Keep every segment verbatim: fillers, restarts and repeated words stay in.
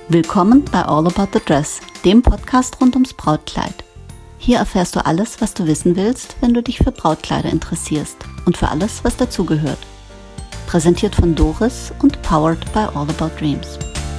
Willkommen bei All About the Dress, dem Podcast rund ums Brautkleid. Hier erfährst du alles, was du wissen willst, wenn du dich für Brautkleider interessierst und für alles, was dazugehört. Präsentiert von Doris und powered by All About Dreams.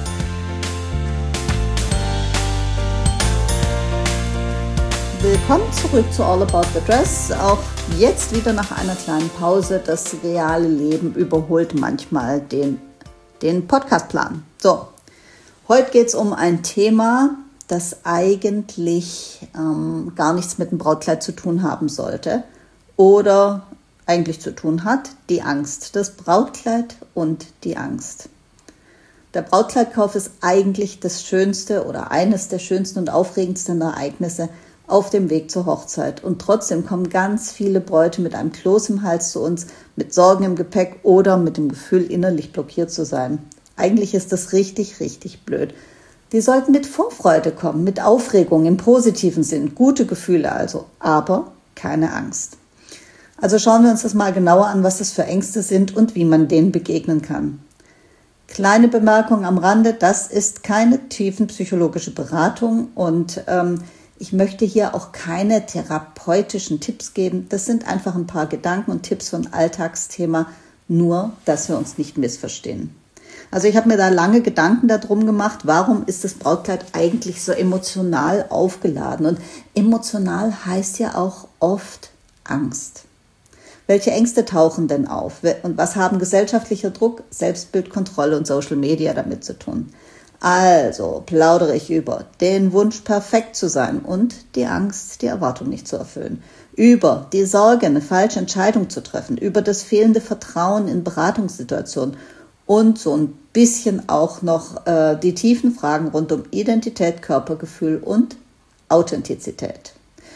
Willkommen zurück zu All About the Dress. Auch jetzt wieder nach einer kleinen Pause. Das reale Leben überholt manchmal den, den Podcastplan. So, heute geht es um ein Thema, das eigentlich ähm, gar nichts mit dem Brautkleid zu tun haben sollte oder eigentlich zu tun hat, die Angst. Das Brautkleid und die Angst. Der Brautkleidkauf ist eigentlich das schönste oder eines der schönsten und aufregendsten Ereignisse auf dem Weg zur Hochzeit. Und trotzdem kommen ganz viele Bräute mit einem Kloß im Hals zu uns, mit Sorgen im Gepäck oder mit dem Gefühl, innerlich blockiert zu sein. Eigentlich ist das richtig, richtig blöd. Die sollten mit Vorfreude kommen, mit Aufregung im positiven Sinn, gute Gefühle also, aber keine Angst. Also schauen wir uns das mal genauer an, was das für Ängste sind und wie man denen begegnen kann. Kleine Bemerkung am Rande, das ist keine tiefenpsychologische Beratung und ähm, ich möchte hier auch keine therapeutischen Tipps geben. Das sind einfach ein paar Gedanken und Tipps von Alltagsthema, nur dass wir uns nicht missverstehen. Also ich habe mir da lange Gedanken darum gemacht, warum ist das Brautkleid eigentlich so emotional aufgeladen? Und emotional heißt ja auch oft Angst. Welche Ängste tauchen denn auf? Und was haben gesellschaftlicher Druck, Selbstbild, Kontrolle und Social Media damit zu tun? Also plaudere ich über den Wunsch, perfekt zu sein und die Angst, die Erwartung nicht zu erfüllen. Über die Sorge, eine falsche Entscheidung zu treffen. Über das fehlende Vertrauen in Beratungssituationen. Und so ein bisschen auch noch äh, die tiefen Fragen rund um Identität, Körpergefühl und Authentizität.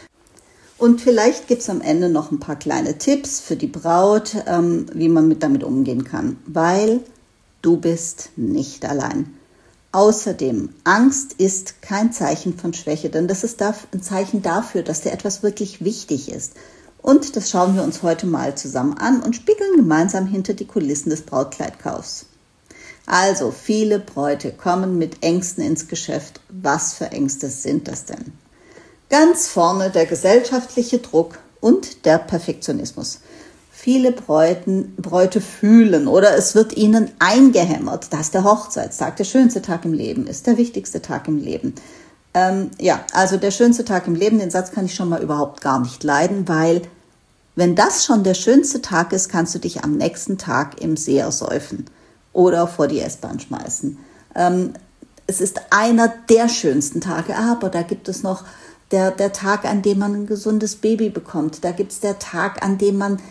Und vielleicht gibt es am Ende noch ein paar kleine Tipps für die Braut, ähm, wie man mit damit umgehen kann. Weil du bist nicht allein. Außerdem, Angst ist kein Zeichen von Schwäche, denn das ist ein Zeichen dafür, dass dir etwas wirklich wichtig ist. Und das schauen wir uns heute mal zusammen an und spiegeln gemeinsam hinter die Kulissen des Brautkleidkaufs. Also, viele Bräute kommen mit Ängsten ins Geschäft. Was für Ängste sind das denn? Ganz vorne der gesellschaftliche Druck und der Perfektionismus. Viele Bräuten, Bräute fühlen oder es wird ihnen eingehämmert, dass der Hochzeitstag der schönste Tag im Leben ist, der wichtigste Tag im Leben. Ähm, ja, also der schönste Tag im Leben, den Satz kann ich schon mal überhaupt gar nicht leiden, weil wenn das schon der schönste Tag ist, kannst du dich am nächsten Tag im See ersäufen oder vor die S-Bahn schmeißen. Ähm, es ist einer der schönsten Tage, aber da gibt es noch der, der Tag, an dem man ein gesundes Baby bekommt. Da gibt es der Tag, an dem man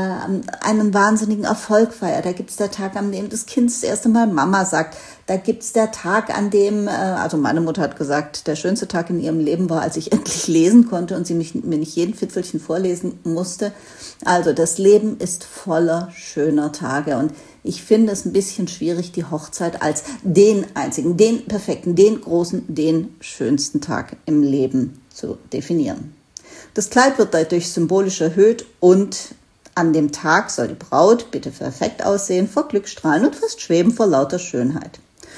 einen wahnsinnigen Erfolg feiert. Da gibt es der Tag, an dem das Kind das erste Mal Mama sagt. Da gibt es der Tag, an dem, also meine Mutter hat gesagt, der schönste Tag in ihrem Leben war, als ich endlich lesen konnte und sie mich, mir nicht jeden Fitzelchen vorlesen musste. Also das Leben ist voller schöner Tage und ich finde es ein bisschen schwierig, die Hochzeit als den einzigen, den perfekten, den großen, den schönsten Tag im Leben zu definieren. Das Kleid wird dadurch symbolisch erhöht und an dem Tag soll die Braut bitte perfekt aussehen, vor Glück strahlen und fast schweben vor lauter Schönheit.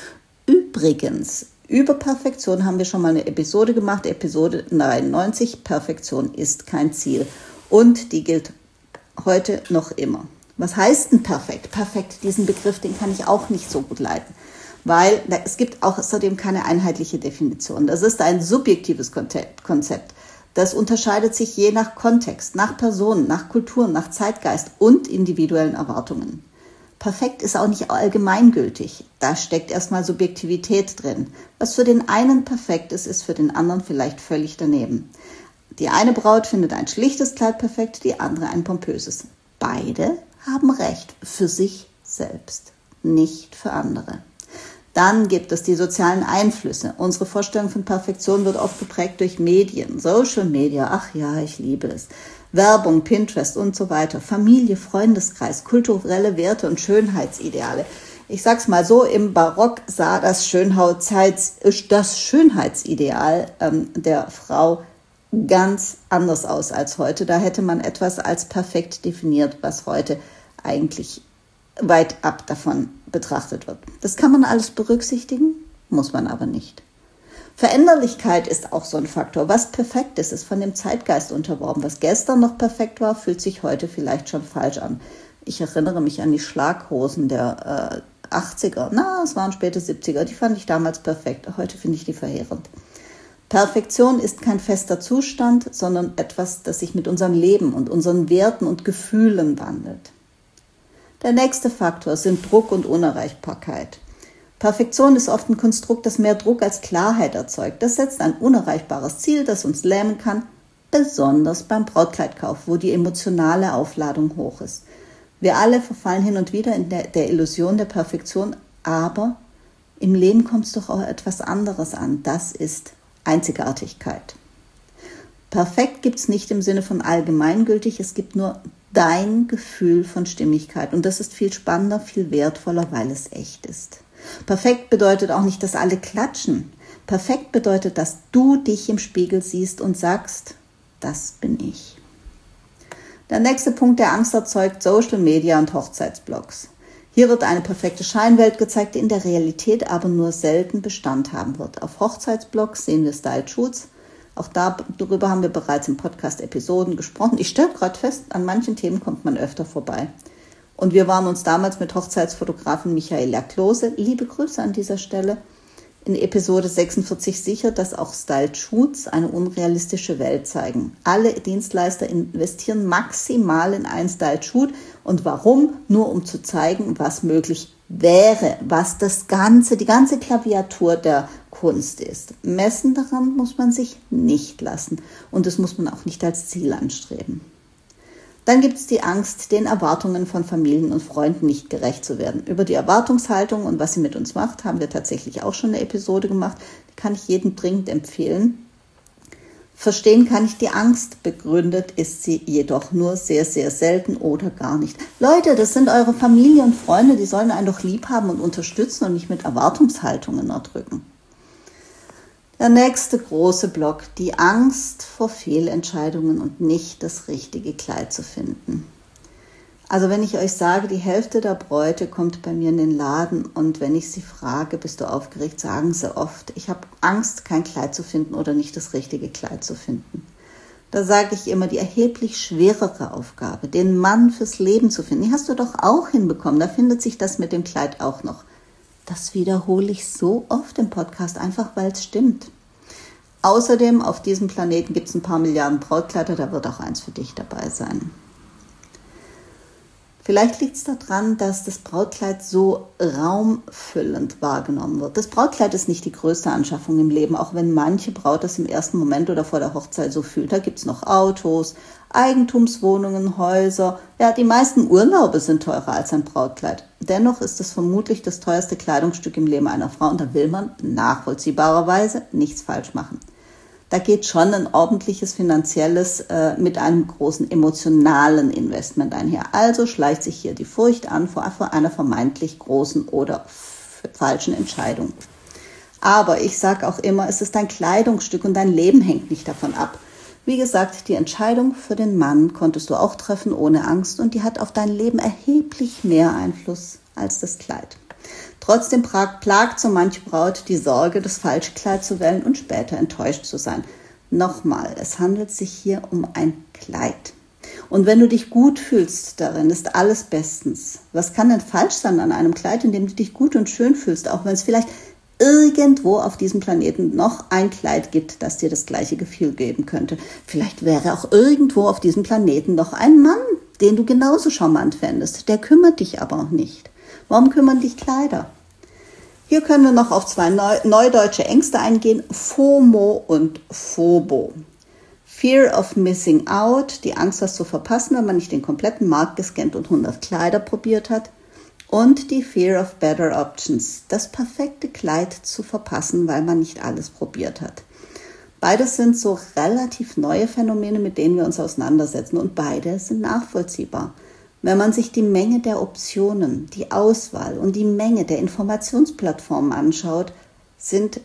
Übrigens, über Perfektion haben wir schon mal eine Episode gemacht, Episode neunundneunzig, Perfektion ist kein Ziel. Und die gilt heute noch immer. Was heißt denn perfekt? Perfekt, diesen Begriff, den kann ich auch nicht so gut leiten, weil es gibt auch außerdem keine einheitliche Definition. Das ist ein subjektives Konzept. Das unterscheidet sich je nach Kontext, nach Person, nach Kultur, nach Zeitgeist und individuellen Erwartungen. Perfekt ist auch nicht allgemeingültig. Da steckt erstmal Subjektivität drin. Was für den einen perfekt ist, ist für den anderen vielleicht völlig daneben. Die eine Braut findet ein schlichtes Kleid perfekt, die andere ein pompöses. Beide haben Recht für sich selbst, nicht für andere. Dann gibt es die sozialen Einflüsse. Unsere Vorstellung von Perfektion wird oft geprägt durch Medien, Social Media, ach ja, ich liebe es, Werbung, Pinterest und so weiter, Familie, Freundeskreis, kulturelle Werte und Schönheitsideale. Ich sag's mal so, im Barock sah das, Schönheits, das Schönheitsideal ähm, der Frau ganz anders aus als heute. Da hätte man etwas als perfekt definiert, was heute eigentlich weit ab davon betrachtet wird. Das kann man alles berücksichtigen, muss man aber nicht. Veränderlichkeit ist auch so ein Faktor. Was perfekt ist, ist von dem Zeitgeist unterworfen. Was gestern noch perfekt war, fühlt sich heute vielleicht schon falsch an. Ich erinnere mich an die Schlaghosen der äh, achtziger, na, es waren späte siebziger, die fand ich damals perfekt. Heute finde ich die verheerend. Perfektion ist kein fester Zustand, sondern etwas, das sich mit unserem Leben und unseren Werten und Gefühlen wandelt. Der nächste Faktor sind Druck und Unerreichbarkeit. Perfektion ist oft ein Konstrukt, das mehr Druck als Klarheit erzeugt. Das setzt ein unerreichbares Ziel, das uns lähmen kann, besonders beim Brautkleidkauf, wo die emotionale Aufladung hoch ist. Wir alle verfallen hin und wieder in der, der Illusion der Perfektion, aber im Leben kommt es doch auch etwas anderes an. Das ist Einzigartigkeit. Perfekt gibt es nicht im Sinne von allgemeingültig, es gibt nur dein Gefühl von Stimmigkeit. Und das ist viel spannender, viel wertvoller, weil es echt ist. Perfekt bedeutet auch nicht, dass alle klatschen. Perfekt bedeutet, dass du dich im Spiegel siehst und sagst, das bin ich. Der nächste Punkt, der Angst erzeugt, Social Media und Hochzeitsblogs. Hier wird eine perfekte Scheinwelt gezeigt, die in der Realität aber nur selten Bestand haben wird. Auf Hochzeitsblogs sehen wir Style-Shoots. Auch darüber haben wir bereits in Podcast-Episoden gesprochen. Ich stelle gerade fest, an manchen Themen kommt man öfter vorbei. Und wir waren uns damals mit Hochzeitsfotografin Michaela Klose, liebe Grüße an dieser Stelle, in Episode sechsundvierzig sicher, dass auch Style-Shoots eine unrealistische Welt zeigen. Alle Dienstleister investieren maximal in einen Style-Shoot. Und warum? Nur um zu zeigen, was möglich wäre, was das Ganze, die ganze Klaviatur der Kunst ist. Messen daran muss man sich nicht lassen. Und das muss man auch nicht als Ziel anstreben. Dann gibt es die Angst, den Erwartungen von Familien und Freunden nicht gerecht zu werden. Über die Erwartungshaltung und was sie mit uns macht, haben wir tatsächlich auch schon eine Episode gemacht. Die kann ich jedem dringend empfehlen. Verstehen kann ich die Angst, begründet ist sie jedoch nur sehr, sehr selten oder gar nicht. Leute, das sind eure Familie und Freunde, die sollen einen doch lieb haben und unterstützen und nicht mit Erwartungshaltungen erdrücken. Der nächste große Block, die Angst vor Fehlentscheidungen und nicht das richtige Kleid zu finden. Also wenn ich euch sage, die Hälfte der Bräute kommt bei mir in den Laden und wenn ich sie frage, bist du aufgeregt, sagen sie oft, ich habe Angst, kein Kleid zu finden oder nicht das richtige Kleid zu finden. Da sage ich immer, die erheblich schwerere Aufgabe, den Mann fürs Leben zu finden, die hast du doch auch hinbekommen, da findet sich das mit dem Kleid auch noch. Das wiederhole ich so oft im Podcast, einfach weil es stimmt. Außerdem, auf diesem Planeten gibt es ein paar Milliarden Brautkleider, da wird auch eins für dich dabei sein. Vielleicht liegt es daran, dass das Brautkleid so raumfüllend wahrgenommen wird. Das Brautkleid ist nicht die größte Anschaffung im Leben, auch wenn manche Braut das im ersten Moment oder vor der Hochzeit so fühlt. Da gibt es noch Autos, Eigentumswohnungen, Häuser. Ja, die meisten Urlaube sind teurer als ein Brautkleid. Dennoch ist es vermutlich das teuerste Kleidungsstück im Leben einer Frau und da will man nachvollziehbarerweise nichts falsch machen. Da geht schon ein ordentliches finanzielles äh, mit einem großen emotionalen Investment einher. Also schleicht sich hier die Furcht an vor einer vermeintlich großen oder f- falschen Entscheidung. Aber ich sage auch immer, es ist ein Kleidungsstück und dein Leben hängt nicht davon ab. Wie gesagt, die Entscheidung für den Mann konntest du auch treffen ohne Angst und die hat auf dein Leben erheblich mehr Einfluss als das Kleid. Trotzdem plagt so manche Braut die Sorge, das falsche Kleid zu wählen und später enttäuscht zu sein. Nochmal, es handelt sich hier um ein Kleid. Und wenn du dich gut fühlst darin, ist alles bestens. Was kann denn falsch sein an einem Kleid, in dem du dich gut und schön fühlst, auch wenn es vielleicht irgendwo auf diesem Planeten noch ein Kleid gibt, das dir das gleiche Gefühl geben könnte. Vielleicht wäre auch irgendwo auf diesem Planeten noch ein Mann, den du genauso charmant fändest. Der kümmert dich aber auch nicht. Warum kümmern dich Kleider? Hier können wir noch auf zwei neu, neudeutsche Ängste eingehen, FOMO und FOBO. Fear of Missing Out, die Angst, was zu verpassen, wenn man nicht den kompletten Markt gescannt und hundert Kleider probiert hat. Und die Fear of Better Options, das perfekte Kleid zu verpassen, weil man nicht alles probiert hat. Beides sind so relativ neue Phänomene, mit denen wir uns auseinandersetzen und beide sind nachvollziehbar. Wenn man sich die Menge der Optionen, die Auswahl und die Menge der Informationsplattformen anschaut, sind,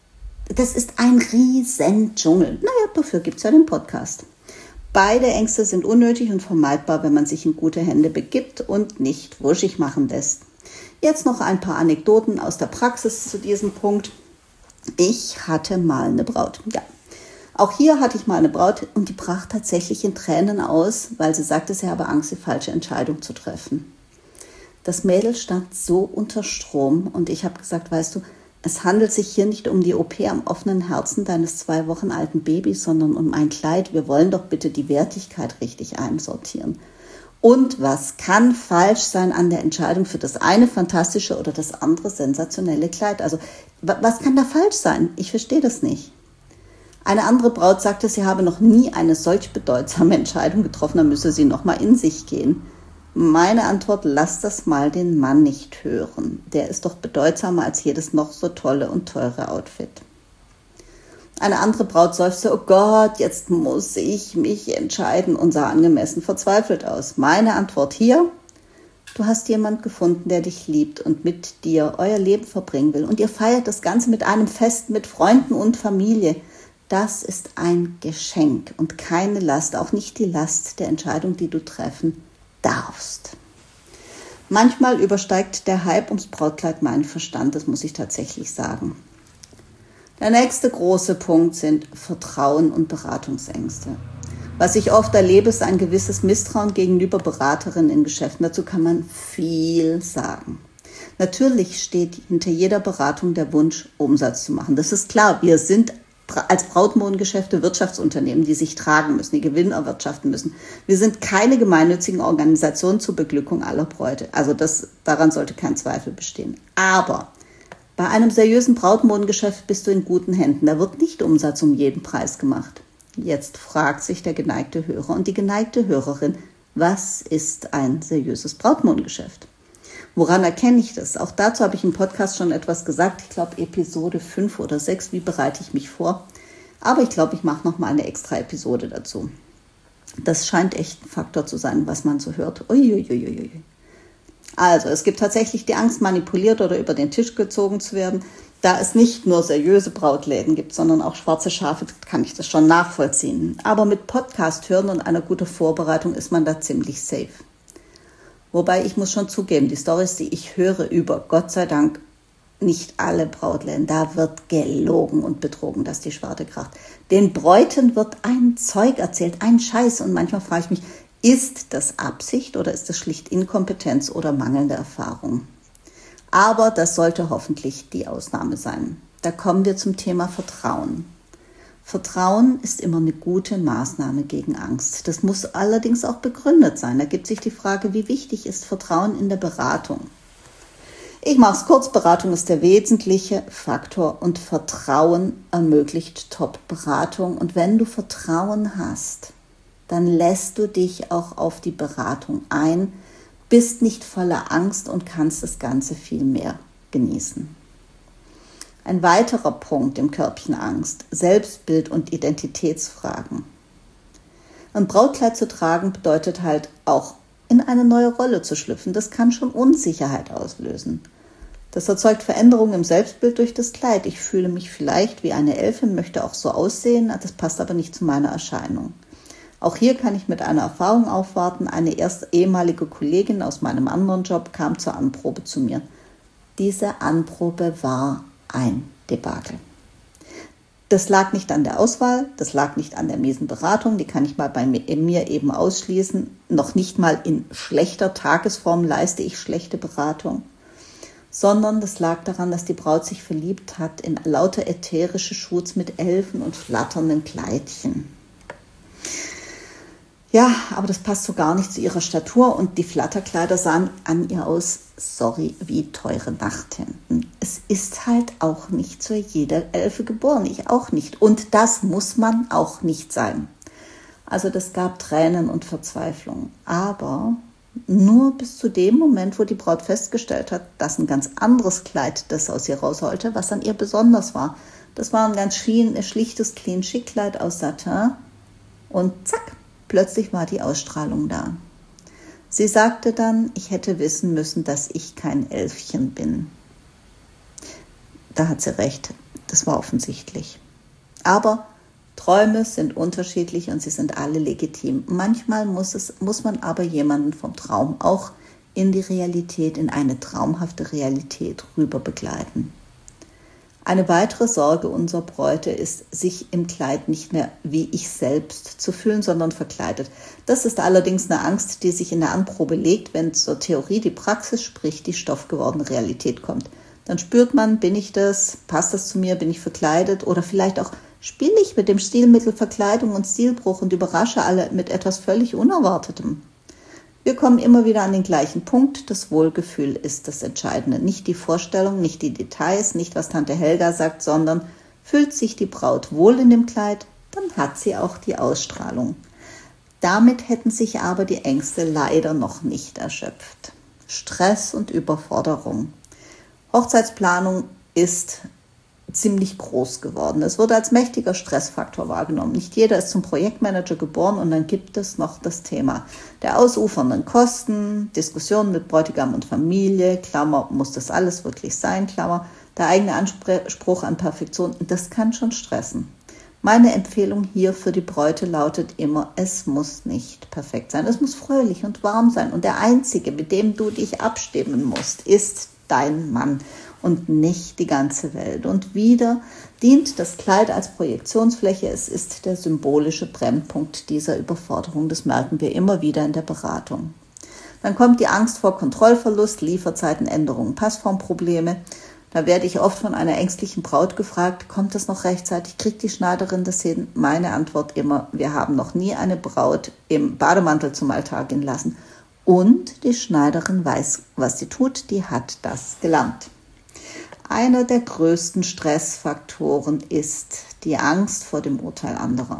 das ist ein riesen Dschungel. Naja, dafür gibt es ja den Podcast. Beide Ängste sind unnötig und vermeidbar, wenn man sich in gute Hände begibt und nicht wuschig machen lässt. Jetzt noch ein paar Anekdoten aus der Praxis zu diesem Punkt. Ich hatte mal eine Braut. Ja, auch hier hatte ich mal eine Braut und die brach tatsächlich in Tränen aus, weil sie sagte, sie habe Angst, die falsche Entscheidung zu treffen. Das Mädel stand so unter Strom und ich habe gesagt, weißt du, es handelt sich hier nicht um die O P am offenen Herzen deines zwei Wochen alten Babys, sondern um ein Kleid. Wir wollen doch bitte die Wertigkeit richtig einsortieren. Und was kann falsch sein an der Entscheidung für das eine fantastische oder das andere sensationelle Kleid? Also was kann da falsch sein? Ich verstehe das nicht. Eine andere Braut sagte, sie habe noch nie eine solch bedeutsame Entscheidung getroffen, da müsse sie noch mal in sich gehen. Meine Antwort, lass das mal den Mann nicht hören. Der ist doch bedeutsamer als jedes noch so tolle und teure Outfit. Eine andere Braut seufzte, oh Gott, jetzt muss ich mich entscheiden und sah angemessen verzweifelt aus. Meine Antwort hier, du hast jemand gefunden, der dich liebt und mit dir euer Leben verbringen will. Und ihr feiert das Ganze mit einem Fest mit Freunden und Familie. Das ist ein Geschenk und keine Last, auch nicht die Last der Entscheidung, die du treffen darfst. Manchmal übersteigt der Hype ums Brautkleid meinen Verstand, das muss ich tatsächlich sagen. Der nächste große Punkt sind Vertrauen und Beratungsängste. Was ich oft erlebe, ist ein gewisses Misstrauen gegenüber Beraterinnen in Geschäften. Dazu kann man viel sagen. Natürlich steht hinter jeder Beratung der Wunsch, Umsatz zu machen. Das ist klar, wir sind als Brautmodengeschäfte Wirtschaftsunternehmen, die sich tragen müssen, die Gewinn erwirtschaften müssen. Wir sind keine gemeinnützigen Organisationen zur Beglückung aller Bräute. Also das, daran sollte kein Zweifel bestehen. Aber bei einem seriösen Brautmodengeschäft bist du in guten Händen. Da wird nicht Umsatz um jeden Preis gemacht. Jetzt fragt sich der geneigte Hörer und die geneigte Hörerin, was ist ein seriöses Brautmodengeschäft? Woran erkenne ich das? Auch dazu habe ich im Podcast schon etwas gesagt. Ich glaube Episode fünf oder sechs, wie bereite ich mich vor? Aber ich glaube, ich mache noch mal eine extra Episode dazu. Das scheint echt ein Faktor zu sein, was man so hört. Uiuiuiui. Also, es gibt tatsächlich die Angst, manipuliert oder über den Tisch gezogen zu werden. Da es nicht nur seriöse Brautläden gibt, sondern auch schwarze Schafe, kann ich das schon nachvollziehen. Aber mit Podcast hören und einer guten Vorbereitung ist man da ziemlich safe. Wobei ich muss schon zugeben, die Storys, die ich höre über, Gott sei Dank, nicht alle Brautläden, da wird gelogen und betrogen, dass die Schwarte kracht. Den Bräuten wird ein Zeug erzählt, ein Scheiß. Und manchmal frage ich mich, ist das Absicht oder ist das schlicht Inkompetenz oder mangelnde Erfahrung? Aber das sollte hoffentlich die Ausnahme sein. Da kommen wir zum Thema Vertrauen. Vertrauen ist immer eine gute Maßnahme gegen Angst. Das muss allerdings auch begründet sein. Da gibt sich die Frage, wie wichtig ist Vertrauen in der Beratung? Ich mache es kurz, Beratung ist der wesentliche Faktor und Vertrauen ermöglicht Top-Beratung. Und wenn du Vertrauen hast, dann lässt du dich auch auf die Beratung ein, bist nicht voller Angst und kannst das Ganze viel mehr genießen. Ein weiterer Punkt im Körbchen Angst, Selbstbild und Identitätsfragen. Ein Brautkleid zu tragen bedeutet halt auch, in eine neue Rolle zu schlüpfen. Das kann schon Unsicherheit auslösen. Das erzeugt Veränderungen im Selbstbild durch das Kleid. Ich fühle mich vielleicht wie eine Elfin, möchte auch so aussehen, das passt aber nicht zu meiner Erscheinung. Auch hier kann ich mit einer Erfahrung aufwarten. Eine erst ehemalige Kollegin aus meinem anderen Job kam zur Anprobe zu mir. Diese Anprobe war ein Debakel. Das lag nicht an der Auswahl, das lag nicht an der miesen Beratung, die kann ich mal bei mir eben ausschließen. Noch nicht mal in schlechter Tagesform leiste ich schlechte Beratung, sondern das lag daran, dass die Braut sich verliebt hat in lauter ätherische Shoots mit Elfen und flatternden Kleidchen. Ja, aber das passt so gar nicht zu ihrer Statur und die Flatterkleider sahen an ihr aus, sorry, wie teure Nachthemden. Es ist halt auch nicht zu jeder Elfe geboren, ich auch nicht. Und das muss man auch nicht sein. Also das gab Tränen und Verzweiflung. Aber nur bis zu dem Moment, wo die Braut festgestellt hat, dass ein ganz anderes Kleid das aus ihr raus sollte, was an ihr besonders war. Das war ein ganz schlichtes Clean-Chic-Kleid aus Satin und zack. Plötzlich war die Ausstrahlung da. Sie sagte dann, ich hätte wissen müssen, dass ich kein Elfchen bin. Da hat sie recht, das war offensichtlich. Aber Träume sind unterschiedlich und sie sind alle legitim. Manchmal muss, es, muss man aber jemanden vom Traum auch in die Realität, in eine traumhafte Realität rüber begleiten. Eine weitere Sorge unserer Bräute ist, sich im Kleid nicht mehr wie ich selbst zu fühlen, sondern verkleidet. Das ist allerdings eine Angst, die sich in der Anprobe legt, wenn zur Theorie die Praxis, sprich die stoffgewordene Realität kommt. Dann spürt man, bin ich das, passt das zu mir, bin ich verkleidet oder vielleicht auch spiele ich mit dem Stilmittel Verkleidung und Stilbruch und überrasche alle mit etwas völlig Unerwartetem. Wir kommen immer wieder an den gleichen Punkt, das Wohlgefühl ist das Entscheidende. Nicht die Vorstellung, nicht die Details, nicht was Tante Helga sagt, sondern fühlt sich die Braut wohl in dem Kleid, dann hat sie auch die Ausstrahlung. Damit hätten sich aber die Ängste leider noch nicht erschöpft. Stress und Überforderung. Hochzeitsplanung ist ziemlich groß geworden. Es wurde als mächtiger Stressfaktor wahrgenommen. Nicht jeder ist zum Projektmanager geboren und dann gibt es noch das Thema der ausufernden Kosten, Diskussionen mit Bräutigam und Familie, Klammer, muss das alles wirklich sein, Klammer, der eigene Anspruch an Perfektion, das kann schon stressen. Meine Empfehlung hier für die Bräute lautet immer, es muss nicht perfekt sein, es muss fröhlich und warm sein und der Einzige, mit dem du dich abstimmen musst, ist dein Mann und nicht die ganze Welt. Und wieder dient das Kleid als Projektionsfläche. Es ist der symbolische Brennpunkt dieser Überforderung. Das merken wir immer wieder in der Beratung. Dann kommt die Angst vor Kontrollverlust, Lieferzeitenänderungen, Passformprobleme. Da werde ich oft von einer ängstlichen Braut gefragt, kommt das noch rechtzeitig, kriegt die Schneiderin das hin? Meine Antwort immer, wir haben noch nie eine Braut im Bademantel zum Altar gehen lassen. Und die Schneiderin weiß, was sie tut, die hat das gelernt. Einer der größten Stressfaktoren ist die Angst vor dem Urteil anderer.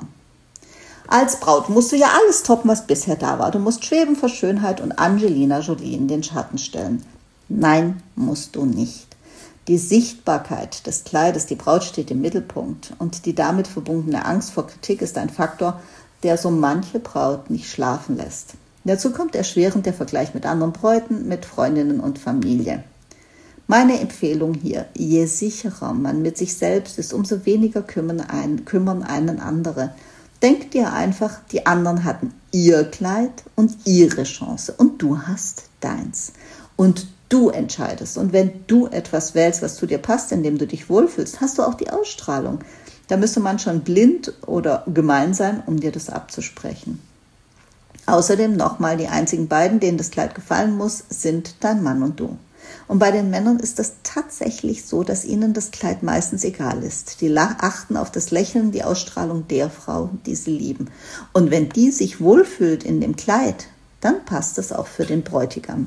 Als Braut musst du ja alles toppen, was bisher da war. Du musst schweben vor Schönheit und Angelina Jolie in den Schatten stellen. Nein, musst du nicht. Die Sichtbarkeit des Kleides, die Braut steht im Mittelpunkt und die damit verbundene Angst vor Kritik ist ein Faktor, der so manche Braut nicht schlafen lässt. Dazu kommt erschwerend der Vergleich mit anderen Bräuten, mit Freundinnen und Familie. Meine Empfehlung hier, je sicherer man mit sich selbst ist, umso weniger kümmern, ein, kümmern einen andere. Denk dir einfach, die anderen hatten ihr Kleid und ihre Chance und du hast deins. Und du entscheidest. Und wenn du etwas wählst, was zu dir passt, in dem du dich wohlfühlst, hast du auch die Ausstrahlung. Da müsste man schon blind oder gemein sein, um dir das abzusprechen. Außerdem nochmal, die einzigen beiden, denen das Kleid gefallen muss, sind dein Mann und du. Und bei den Männern ist es tatsächlich so, dass ihnen das Kleid meistens egal ist. Die achten auf das Lächeln, die Ausstrahlung der Frau, die sie lieben. Und wenn die sich wohlfühlt in dem Kleid, dann passt es auch für den Bräutigam.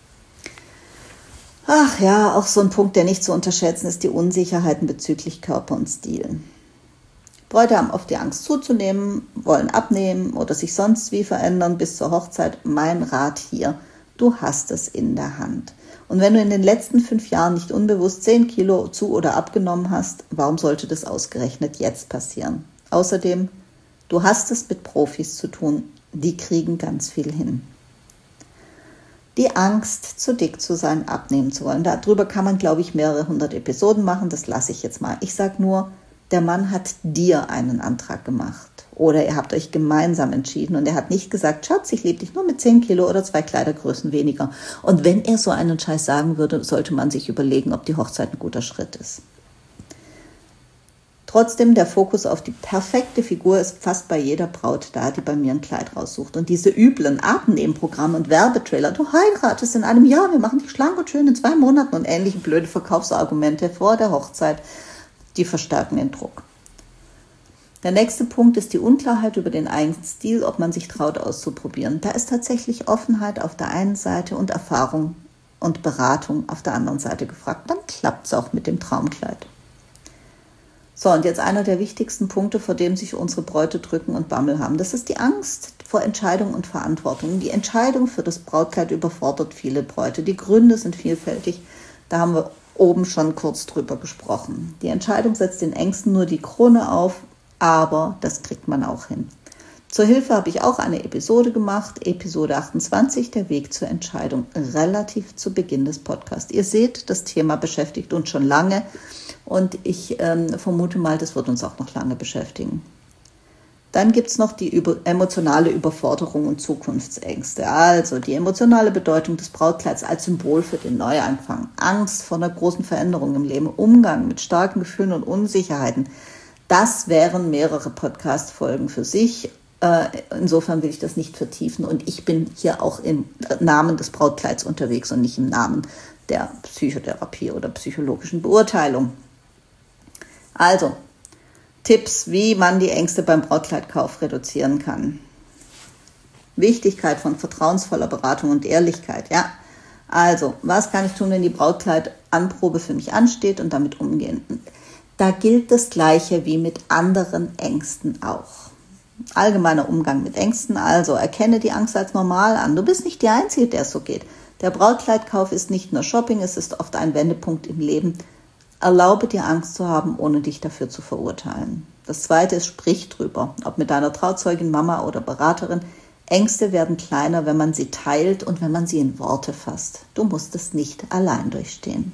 Ach ja, auch so ein Punkt, der nicht zu unterschätzen ist, die Unsicherheiten bezüglich Körper und Stil. Bräute haben oft die Angst zuzunehmen, wollen abnehmen oder sich sonst wie verändern bis zur Hochzeit. Mein Rat hier, du hast es in der Hand. Und wenn du in den letzten fünf Jahren nicht unbewusst zehn Kilo zu- oder abgenommen hast, warum sollte das ausgerechnet jetzt passieren? Außerdem, du hast es mit Profis zu tun, die kriegen ganz viel hin. Die Angst, zu dick zu sein, abnehmen zu wollen. Darüber kann man, glaube ich, mehrere hundert Episoden machen, das lasse ich jetzt mal. Ich sage nur, der Mann hat dir einen Antrag gemacht. Oder ihr habt euch gemeinsam entschieden und er hat nicht gesagt, Schatz, ich liebe dich nur mit zehn Kilo oder zwei Kleidergrößen weniger. Und wenn er so einen Scheiß sagen würde, sollte man sich überlegen, ob die Hochzeit ein guter Schritt ist. Trotzdem, der Fokus auf die perfekte Figur ist fast bei jeder Braut da, die bei mir ein Kleid raussucht. Und diese üblen Atemnebenprogramme und Werbetrailer, du heiratest in einem Jahr, wir machen dich schlank und schön in zwei Monaten und ähnliche blöde Verkaufsargumente vor der Hochzeit, die verstärken den Druck. Der nächste Punkt ist die Unklarheit über den eigenen Stil, ob man sich traut auszuprobieren. Da ist tatsächlich Offenheit auf der einen Seite und Erfahrung und Beratung auf der anderen Seite gefragt. Dann klappt es auch mit dem Traumkleid. So, und jetzt einer der wichtigsten Punkte, vor dem sich unsere Bräute drücken und Bammel haben. Das ist die Angst vor Entscheidung und Verantwortung. Die Entscheidung für das Brautkleid überfordert viele Bräute. Die Gründe sind vielfältig. Da haben wir oben schon kurz drüber gesprochen. Die Entscheidung setzt den Ängsten nur die Krone auf, aber das kriegt man auch hin. Zur Hilfe habe ich auch eine Episode gemacht, Episode achtundzwanzig, der Weg zur Entscheidung, relativ zu Beginn des Podcasts. Ihr seht, das Thema beschäftigt uns schon lange und ich ähm, vermute mal, das wird uns auch noch lange beschäftigen. Dann gibt es noch die über, emotionale Überforderung und Zukunftsängste. Also die emotionale Bedeutung des Brautkleids als Symbol für den Neuanfang. Angst vor einer großen Veränderung im Leben, Umgang mit starken Gefühlen und Unsicherheiten. Das wären mehrere Podcast-Folgen für sich. Insofern will ich das nicht vertiefen. Und ich bin hier auch im Namen des Brautkleids unterwegs und nicht im Namen der Psychotherapie oder psychologischen Beurteilung. Also, Tipps, wie man die Ängste beim Brautkleidkauf reduzieren kann. Wichtigkeit von vertrauensvoller Beratung und Ehrlichkeit. Ja, also, was kann ich tun, wenn die Brautkleidanprobe für mich ansteht und damit umgehen? Da gilt das Gleiche wie mit anderen Ängsten auch. Allgemeiner Umgang mit Ängsten, also erkenne die Angst als normal an. Du bist nicht die Einzige, der es so geht. Der Brautkleidkauf ist nicht nur Shopping, es ist oft ein Wendepunkt im Leben. Erlaube dir Angst zu haben, ohne dich dafür zu verurteilen. Das Zweite ist, sprich drüber, ob mit deiner Trauzeugin, Mama oder Beraterin. Ängste werden kleiner, wenn man sie teilt und wenn man sie in Worte fasst. Du musst es nicht allein durchstehen.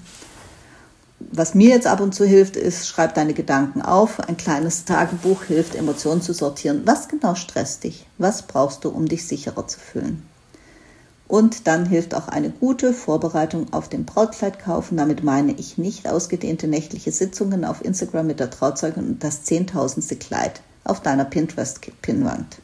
Was mir jetzt ab und zu hilft, ist, schreib deine Gedanken auf. Ein kleines Tagebuch hilft, Emotionen zu sortieren. Was genau stresst dich? Was brauchst du, um dich sicherer zu fühlen? Und dann hilft auch eine gute Vorbereitung auf den Brautkleidkauf. Und damit meine ich nicht ausgedehnte nächtliche Sitzungen auf Instagram mit der Trauzeugin und das zehntausendste Kleid auf deiner Pinterest-Pinnwand.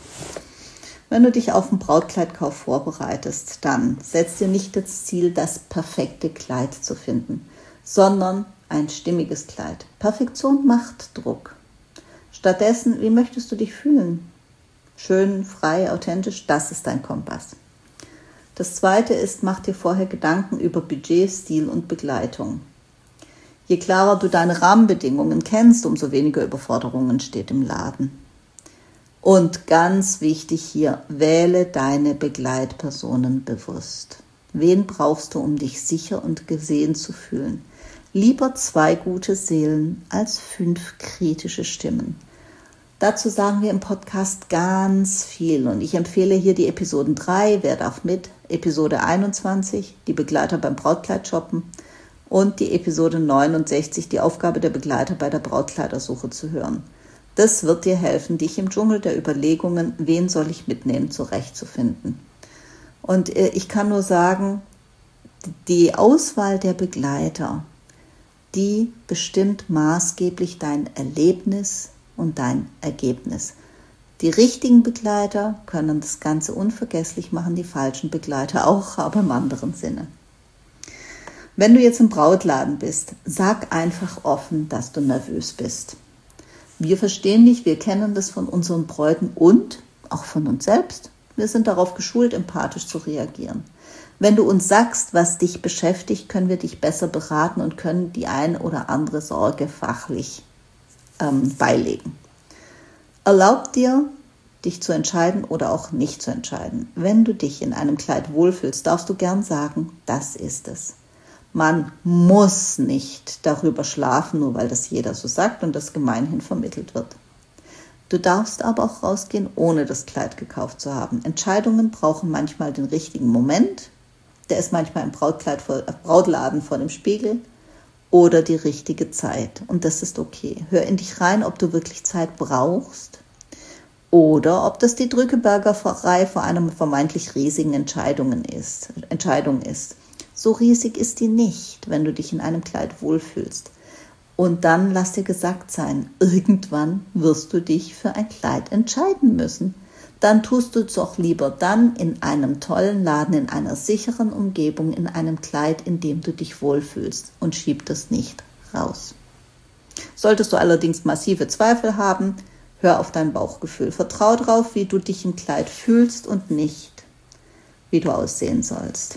Wenn du dich auf den Brautkleidkauf vorbereitest, dann setz dir nicht das Ziel, das perfekte Kleid zu finden, sondern ein stimmiges Kleid. Perfektion macht Druck. Stattdessen, wie möchtest du dich fühlen? Schön, frei, authentisch, das ist dein Kompass. Das Zweite ist, mach dir vorher Gedanken über Budget, Stil und Begleitung. Je klarer du deine Rahmenbedingungen kennst, umso weniger Überforderungen entsteht im Laden. Und ganz wichtig hier, wähle deine Begleitpersonen bewusst. Wen brauchst du, um dich sicher und gesehen zu fühlen? Lieber zwei gute Seelen als fünf kritische Stimmen. Dazu sagen wir im Podcast ganz viel und ich empfehle hier die Episoden drei, wer darf mit, Episode einundzwanzig, die Begleiter beim Brautkleid shoppen und die Episode neunundsechzig, die Aufgabe der Begleiter bei der Brautkleidersuche zu hören. Das wird dir helfen, dich im Dschungel der Überlegungen, wen soll ich mitnehmen, zurechtzufinden. Und ich kann nur sagen, die Auswahl der Begleiter, die bestimmt maßgeblich dein Erlebnis und dein Ergebnis. Die richtigen Begleiter können das Ganze unvergesslich machen, die falschen Begleiter auch, aber im anderen Sinne. Wenn du jetzt im Brautladen bist, sag einfach offen, dass du nervös bist. Wir verstehen dich, wir kennen das von unseren Bräuten und auch von uns selbst. Wir sind darauf geschult, empathisch zu reagieren. Wenn du uns sagst, was dich beschäftigt, können wir dich besser beraten und können die ein oder andere Sorge fachlich ähm, beilegen. Erlaub dir, dich zu entscheiden oder auch nicht zu entscheiden. Wenn du dich in einem Kleid wohlfühlst, darfst du gern sagen, das ist es. Man muss nicht darüber schlafen, nur weil das jeder so sagt und das gemeinhin vermittelt wird. Du darfst aber auch rausgehen, ohne das Kleid gekauft zu haben. Entscheidungen brauchen manchmal den richtigen Moment. Der ist manchmal im Brautkleid vor, äh, Brautladen vor dem Spiegel oder die richtige Zeit. Und das ist okay. Hör in dich rein, ob du wirklich Zeit brauchst oder ob das die Drückebergerei vor einer vermeintlich riesigen Entscheidung ist. Entscheidung ist. So riesig ist die nicht, wenn du dich in einem Kleid wohlfühlst. Und dann lass dir gesagt sein, irgendwann wirst du dich für ein Kleid entscheiden müssen. Dann tust du es doch lieber dann in einem tollen Laden, in einer sicheren Umgebung, in einem Kleid, in dem du dich wohlfühlst und schieb das nicht raus. Solltest du allerdings massive Zweifel haben, hör auf dein Bauchgefühl. Vertrau darauf, wie du dich im Kleid fühlst und nicht, wie du aussehen sollst.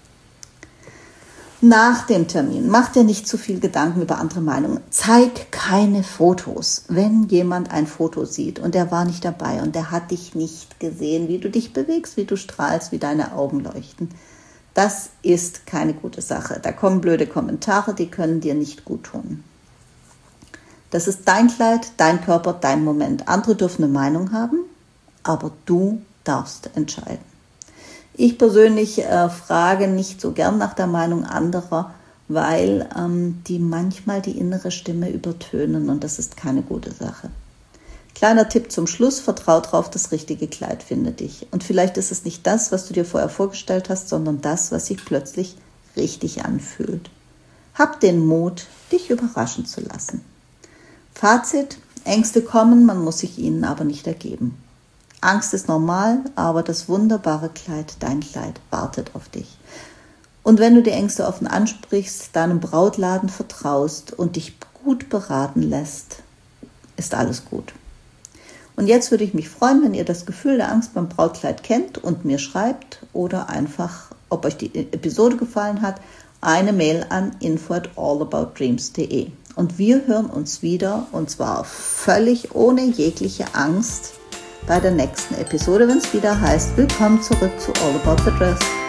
Nach dem Termin, mach dir nicht zu viel Gedanken über andere Meinungen. Zeig keine Fotos. Wenn jemand ein Foto sieht und der war nicht dabei und der hat dich nicht gesehen, wie du dich bewegst, wie du strahlst, wie deine Augen leuchten, das ist keine gute Sache. Da kommen blöde Kommentare, die können dir nicht gut tun. Das ist dein Kleid, dein Körper, dein Moment. Andere dürfen eine Meinung haben, aber du darfst entscheiden. Ich persönlich äh, frage nicht so gern nach der Meinung anderer, weil ähm, die manchmal die innere Stimme übertönen und das ist keine gute Sache. Kleiner Tipp zum Schluss, vertrau drauf, das richtige Kleid findet dich. Und vielleicht ist es nicht das, was du dir vorher vorgestellt hast, sondern das, was sich plötzlich richtig anfühlt. Hab den Mut, dich überraschen zu lassen. Fazit: Ängste kommen, man muss sich ihnen aber nicht ergeben. Angst ist normal, aber das wunderbare Kleid, dein Kleid, wartet auf dich. Und wenn du die Ängste offen ansprichst, deinem Brautladen vertraust und dich gut beraten lässt, ist alles gut. Und jetzt würde ich mich freuen, wenn ihr das Gefühl der Angst beim Brautkleid kennt und mir schreibt oder einfach, ob euch die Episode gefallen hat, eine Mail an info at allaboutdreams punkt de. Und wir hören uns wieder, und zwar völlig ohne jegliche Angst, bei der nächsten Episode, wenn es wieder heißt, willkommen zurück zu All About the Dress.